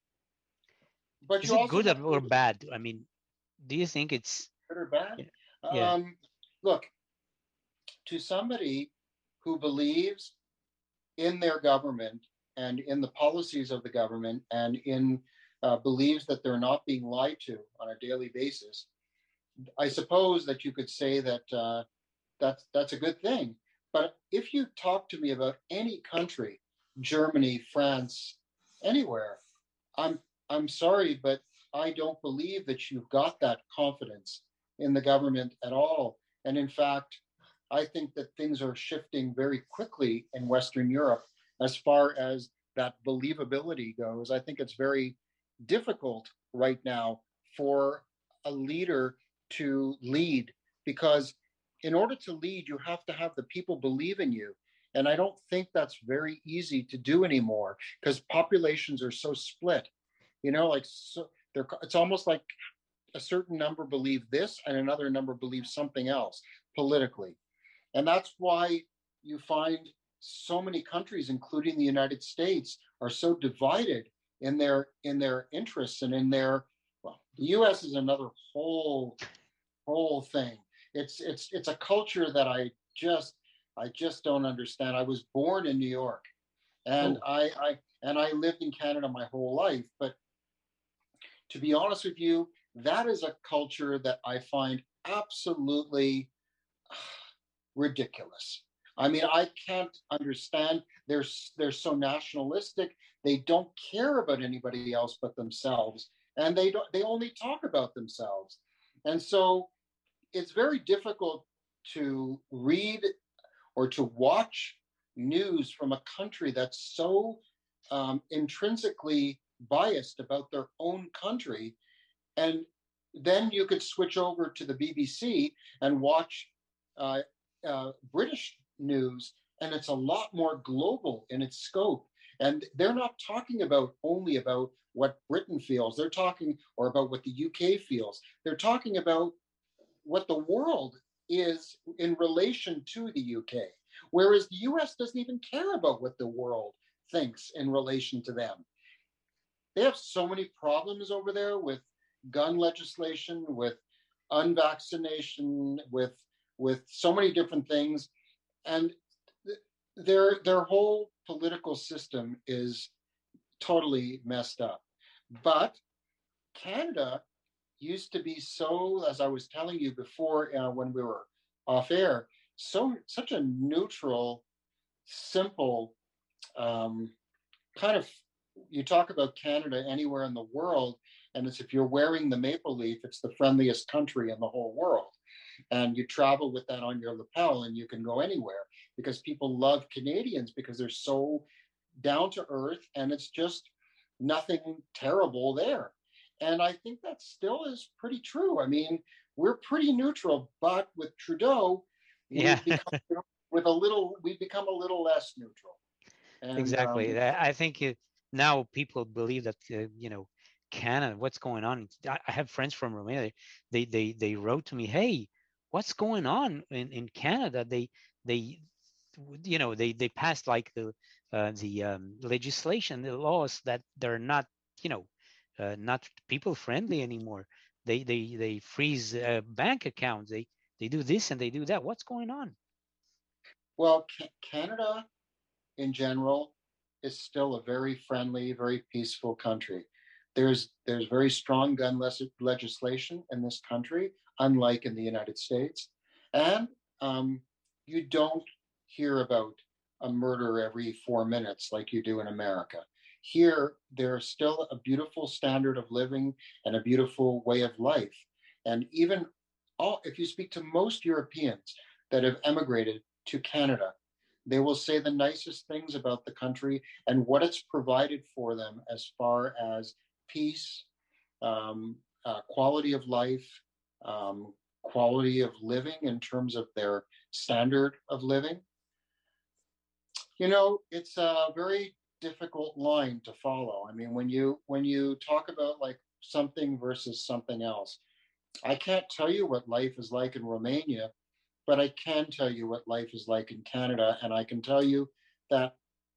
But is you it also good or bad? I mean, do you think it's good or bad? Yeah. Um, look, to somebody who believes in their government and in the policies of the government and in uh, believes that they're not being lied to on a daily basis, I suppose that you could say that uh, that's that's a good thing. But if you talk to me about any country, Germany, France, anywhere, I'm I'm sorry, but I don't believe that you've got that confidence in the government at all. And in fact, I think that things are shifting very quickly in Western Europe as far as that believability goes. I think it's very difficult right now for a leader to lead, because in order to lead, you have to have the people believe in you. And I don't think that's very easy to do anymore, because populations are so split. You know, like so they're, it's almost like a certain number believe this and another number believes something else politically. And that's why you find so many countries, including the United States, are so divided in their in their interests and in their, well, the U S is another whole whole thing. It's it's it's a culture that I just I just don't understand. I was born in New York, and oh. I, I and I lived in Canada my whole life. But to be honest with you, that is a culture that I find absolutely ridiculous. I mean, I can't understand. They're, they're so nationalistic. They don't care about anybody else but themselves. And they don't, they only talk about themselves. And so it's very difficult to read or to watch news from a country that's so um, intrinsically biased about their own country. And then you could switch over to the B B C and watch uh, uh, British news, and it's a lot more global in its scope. And they're not talking about only about what Britain feels. They're talking, or about what the U K feels. They're talking about what the world is in relation to the U K. Whereas the U S doesn't even care about what the world thinks in relation to them. They have so many problems over there with gun legislation, with unvaccination, with with so many different things. And th- their their whole political system is totally messed up. But Canada used to be so, as I was telling you before uh, when we were off air, so such a neutral, simple um, kind of, you talk about Canada anywhere in the world, and it's if you're wearing the maple leaf, it's the friendliest country in the whole world. And you travel with that on your lapel and you can go anywhere because people love Canadians because they're so down to earth and it's just nothing terrible there. And I think that still is pretty true. I mean, we're pretty neutral, but with Trudeau, yeah, we've become, with a little, we've become a little less neutral. And, exactly. um, I think it, now people believe that uh, you know, Canada, what's going on? I, I have friends from Romania. They they they wrote to me, hey, what's going on in, in Canada? They they you know they they passed like the uh, the um, legislation, the laws that they're not you know uh, not people friendly anymore. They they they freeze uh, bank accounts. They they do this and they do that. What's going on? Well, ca- Canada in general is still a very friendly, very peaceful country. There's there's very strong gun les- legislation in this country, unlike in the United States, and um, you don't hear about a murder every four minutes like you do in America. Here, there's still a beautiful standard of living and a beautiful way of life. And even all, if you speak to most Europeans that have emigrated to Canada, they will say the nicest things about the country and what it's provided for them as far as peace, um, uh, quality of life, um, quality of living in terms of their standard of living. You know, it's a very difficult line to follow. I mean, when you when you talk about like something versus something else, I can't tell you what life is like in Romania, but I can tell you what life is like in Canada. And I can tell you that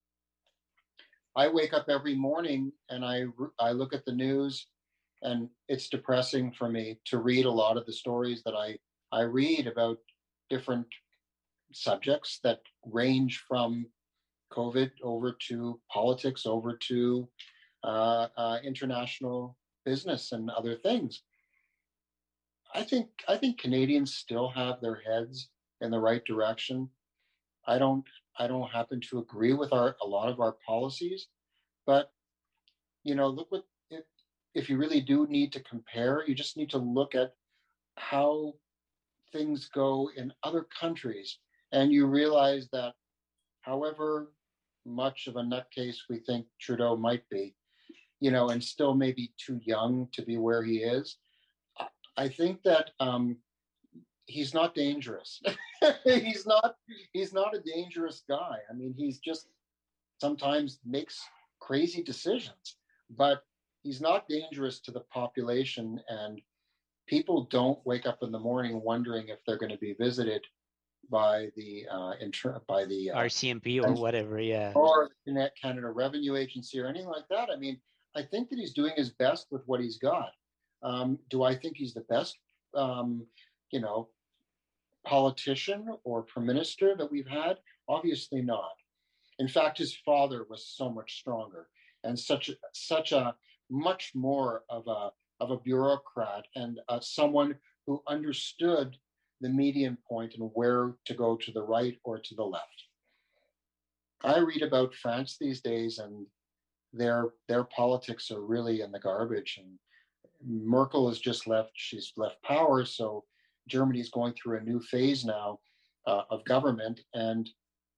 I wake up every morning and I, I look at the news, and it's depressing for me to read a lot of the stories that I, I read about different subjects that range from COVID over to politics, over to uh, uh, international business and other things. I think I think Canadians still have their heads in the right direction. I don't I don't happen to agree with our a lot of our policies, but you know, look what if, if you really do need to compare, you just need to look at how things go in other countries, and you realize that however much of a nutcase we think Trudeau might be, you know, and still maybe too young to be where he is, I think that um, he's not dangerous. he's not. He's not a dangerous guy. I mean, he's just sometimes makes crazy decisions, but he's not dangerous to the population. And people don't wake up in the morning wondering if they're going to be visited by the uh, inter- by the uh, R C M P or whatever, yeah, or the Canada Revenue Agency or anything like that. I mean, I think that he's doing his best with what he's got. Um, do I think he's the best, um, you know, politician or prime minister that we've had? Obviously not. In fact, his father was so much stronger and such such a much more of a of a bureaucrat and uh, someone who understood the median point and where to go to the right or to the left. I read about France these days, and their their politics are really in the garbage. And Merkel has just left; she's left power, so Germany's going through a new phase now uh, of government. And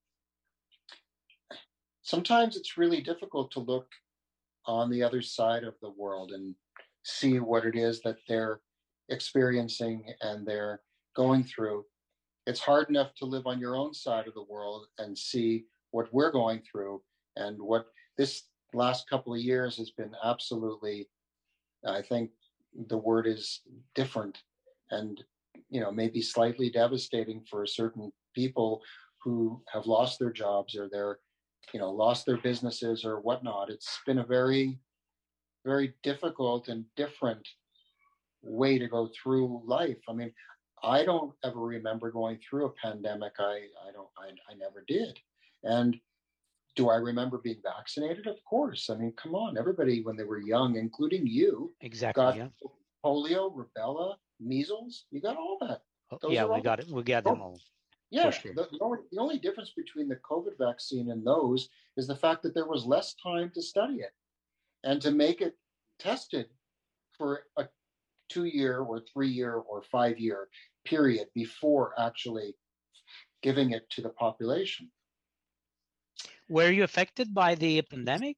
sometimes it's really difficult to look on the other side of the world and see what it is that they're experiencing and they're going through. It's hard enough to live on your own side of the world and see what we're going through, and what this last couple of years has been absolutely, I think the word is different, and you know, maybe slightly devastating for certain people who have lost their jobs or they're, you know, lost their businesses or whatnot. It's been a very, very difficult and different way to go through life. I mean, I don't ever remember going through a pandemic. I, I don't, I, I never did. And do I remember being vaccinated? Of course. I mean, come on, everybody when they were young, including you, exactly, got yeah. polio, rubella, measles. You got all that. Those yeah, we all got it. We got them all. Yeah. Sure. The, the, only, the only difference between the COVID vaccine and those is the fact that there was less time to study it and to make it tested for a two-year or three-year or five-year period before actually giving it to the population. Were you affected by the pandemic?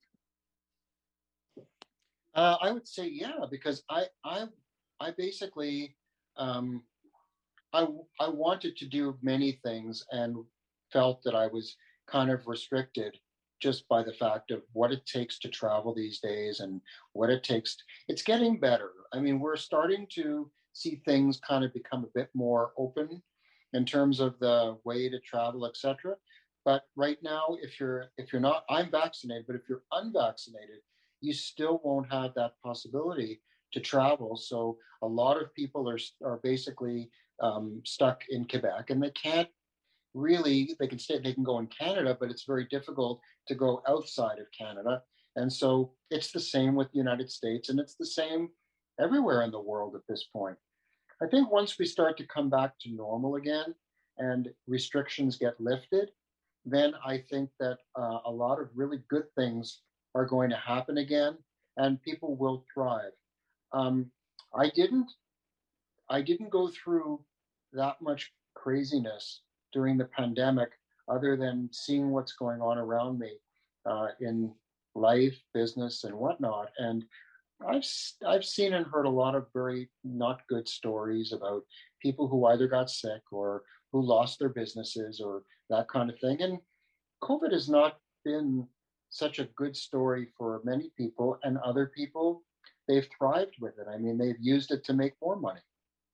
Uh, I would say yeah, because I I I basically um, I I wanted to do many things and felt that I was kind of restricted just by the fact of what it takes to travel these days and what it takes. To, it's getting better. I mean, we're starting to see things kind of become a bit more open in terms of the way to travel, et cetera. But right now, if you're if you're not, I'm vaccinated, but if you're unvaccinated, you still won't have that possibility to travel. So a lot of people are are basically um, stuck in Quebec, and they can't really. They can stay, they can go in Canada, but it's very difficult to go outside of Canada. And so it's the same with the United States, and it's the same everywhere in the world at this point. I think once we start to come back to normal again, and restrictions get lifted, then I think that uh, a lot of really good things are going to happen again, and people will thrive. Um, I didn't, I didn't go through that much craziness during the pandemic, other than seeing what's going on around me uh, in life, business, and whatnot. And I've I've seen and heard a lot of very not good stories about people who either got sick or who lost their businesses or that kind of thing. And COVID has not been such a good story for many people, and other people, they've thrived with it. I mean, they've used it to make more money.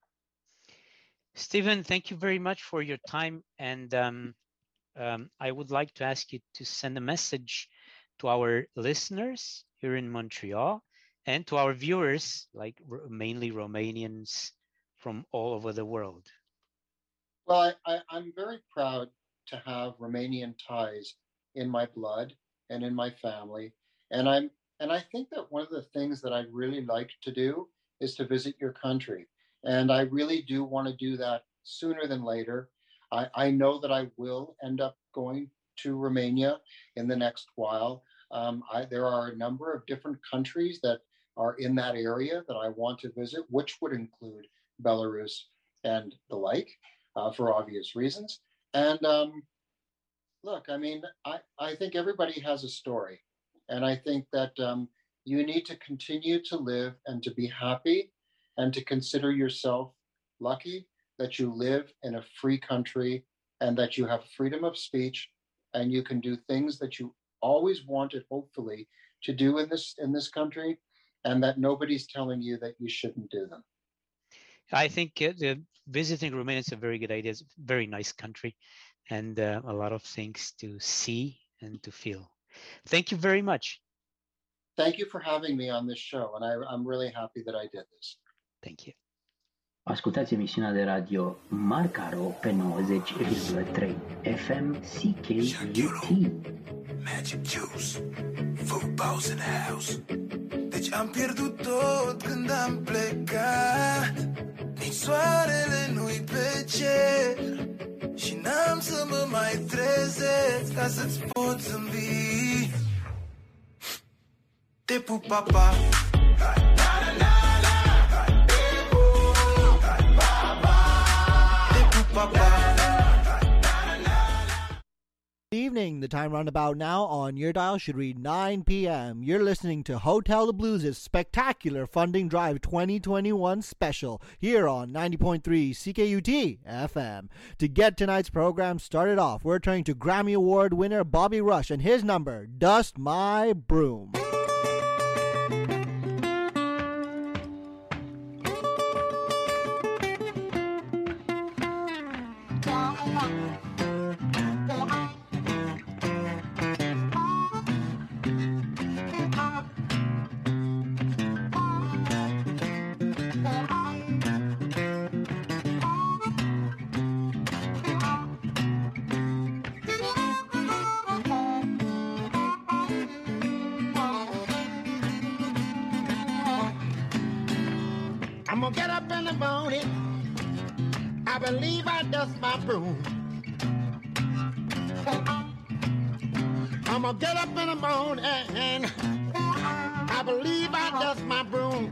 Stephen, thank you very much for your time. And um, um, I would like to ask you to send a message to our listeners here in Montreal and to our viewers, like mainly Romanians from all over the world. Well, I, I, I'm very proud to have Romanian ties in my blood and in my family. And I'm and I think that one of the things that I'd really like to do is to visit your country. And I really do want to do that sooner than later. I, I know that I will end up going to Romania in the next while. Um, I, there are a number of different countries that are in that area that I want to visit, which would include Belarus and the like, uh, for obvious reasons. And um, look, I mean, I, I think everybody has a story. And I think that um, you need to continue to live and to be happy and to consider yourself lucky that you live in a free country and that you have freedom of speech and you can do things that you always wanted, hopefully, to do in this in this country, and that nobody's telling you that you shouldn't do them. I think uh, the visiting Romania is a very good idea. It's a very nice country and uh, a lot of things to see and to feel. Thank you very much. Thank you for having me on this show, and I, I'm really happy that I did this. Thank you. Ascultați emisiunea de radio Marcaro pe nouăzeci virgulă trei F M C K U T. Magic juice, food balls in the house. Did Și-am pierdut tot când am plecat. Nici soarele nu-i pe cer și n-am să mă mai trezesc ca să-ți pot zâmbi. Te pup, papa. Te pup, papa. Good evening. The time roundabout now on your dial should read nine p.m. You're listening to Hotel the Blues' spectacular Funding Drive twenty twenty-one special here on ninety point three C K U T F M. To get tonight's program started off, we're turning to Grammy Award winner Bobby Rush and his number, Dust My Broom. I'm gonna get up in the morning, I believe I dust my broom. I'm gonna get up in the morning, I believe I dust my broom.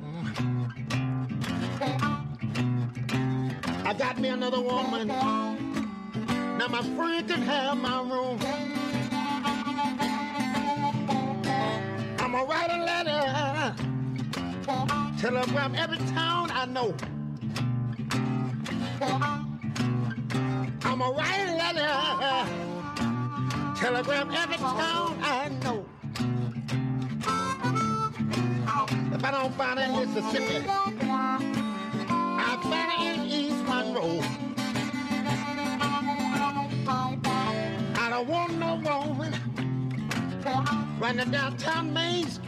I got me another woman, now my friend can have my room. I'm gonna write a letter, telegram every town I know. I'm a write a letter, telegram every town I know. If I don't find it in Mississippi, I'll find it in East Monroe. I don't want no woman running downtown Main Street.